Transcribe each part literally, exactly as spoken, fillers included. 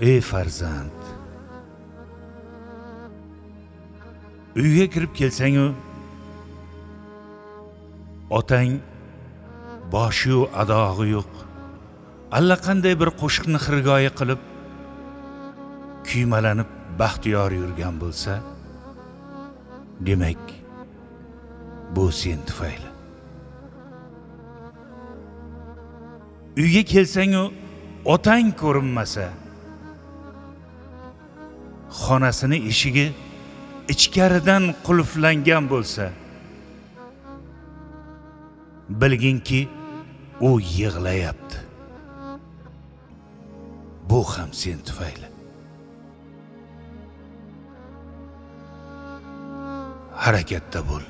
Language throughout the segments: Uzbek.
ey farzand, uyga kirib kelsang-u otang boshi-yu adog'i yo'q, allaqanday bir qo'shiqni xirgoyi qilib kuymalanib baxtiyor yurgan bo'lsa, demak bu sen tufayli. Uyga kelsang-u otang ko'rinmasa, xonasini eshigi ichkaridan qulflangan bo'lsa, bilginki u yig'layapti. Bu ham sen tufayli. Harakatda bo'l.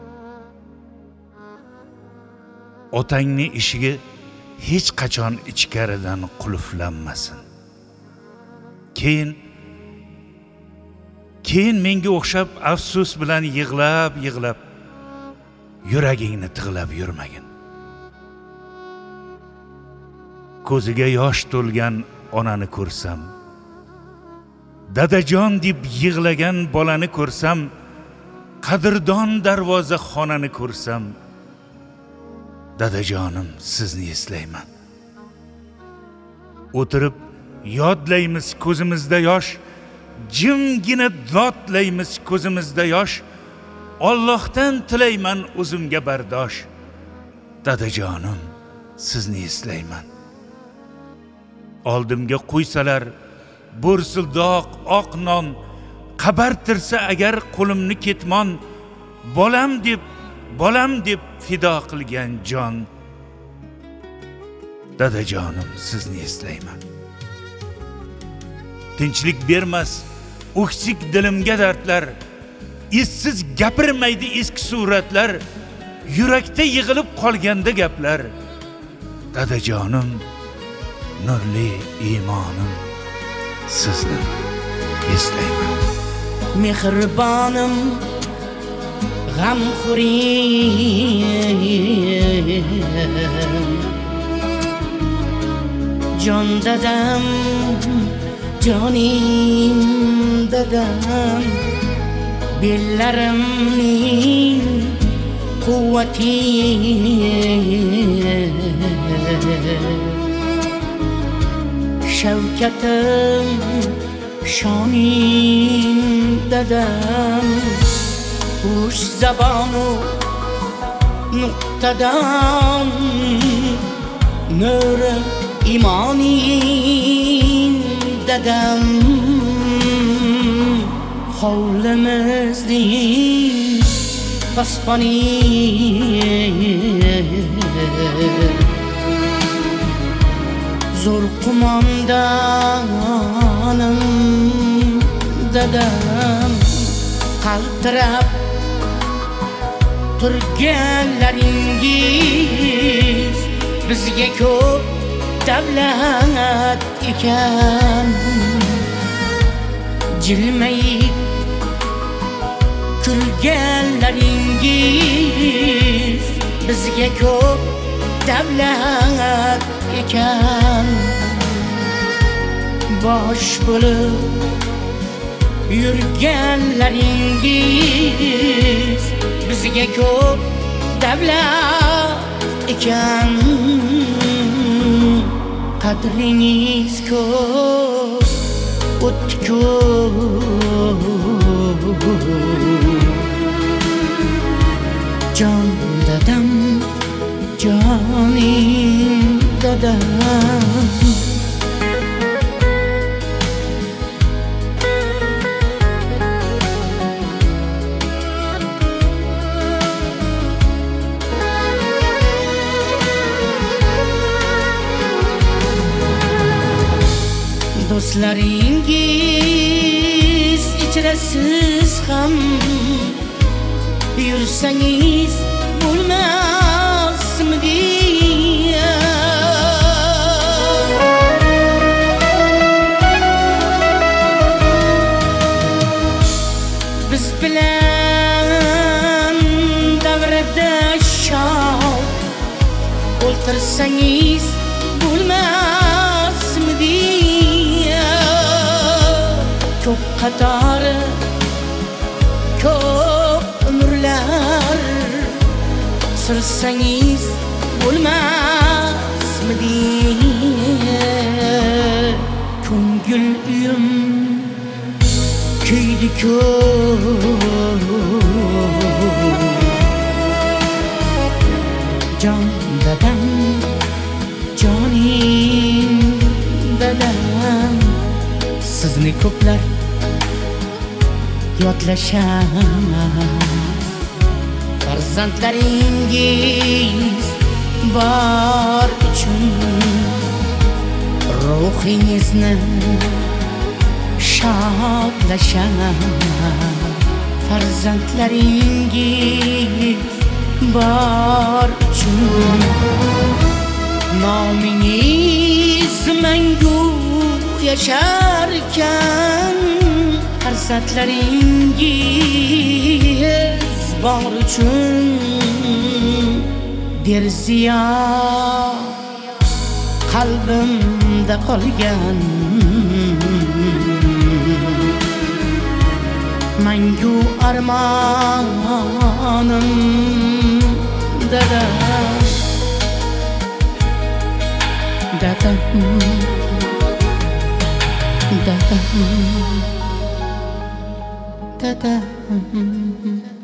Otangni eshigi hech qachon ichkaridan qulflanmasin. Keyin keyin menga o'xshab afsus bilan yig'lab yig'lab yuragingni tig'lab yurmagin. Ko'ziga yosh to'lgan onani ko'rsam, dadajon deb yig'lagan bolani ko'rsam, qadrdon darvoza xonani ko'rsam, dadajonim sizni eslayman. O'tirib yodlaymiz ko'zimizda yosh, jimgina dodlaymiz ko'zimizda yosh, Allohdan tilayman o'zimga bardosh. Dadajonim sizni eslayman. Oldimga qo'ysalar bo'rsildoq oq non, qabartirsa agar qo'limni ketmon, bolam deb bolam deb fido qilgan jon. Dadajonim sizni eslayman. Tinchlik bermas o'ksik dilimga dardlar, izsiz gapirmaydi eski suratlar, yurakda yig'ilib qolganda gaplar. Dadajonim, nurli iymonim, sizni eslayman. Mehribonim, g'amxo'rim, jon dadam, jonim dadam, bellarimning quvvati, shavkatim, shonim dadam, xush zabonu nuqtadan, nuri imonim dadam, hovlimizning pasponi, zo'r qo'mondonim dadam, qaltirab turganlaringiz bizga ko'p davlat ekan. Jilmayib kulganlaringiz bizga ko'p davlat ekan. Bosh bo'lib yurganlaringiz bizga ko'p davlat ekan. Qadringiz ko'p, o'tdi ko'p, jon dadam, jonim dadam. Do'stlaringiz ichra siz ham yursangiz bo'lmasmidi? Biz bilan davrada shod o'ltirsangiz bo'lmasmidi? ko'p qatori ko'p umrlar sursangiz bo'lmasmidi ko'ngil uyum kuydi ko'p jon dadam jonim dadam sizni ko'plar yodlashar farzandlaringiz bor uchun ruhingizni shodlashar farzandlaringiz bor uchun nomingiz mangu yasharkan farzandlaringiz bor uchun derziyo qalbimda qolgan mangu armonim dadam dadam dadam dadam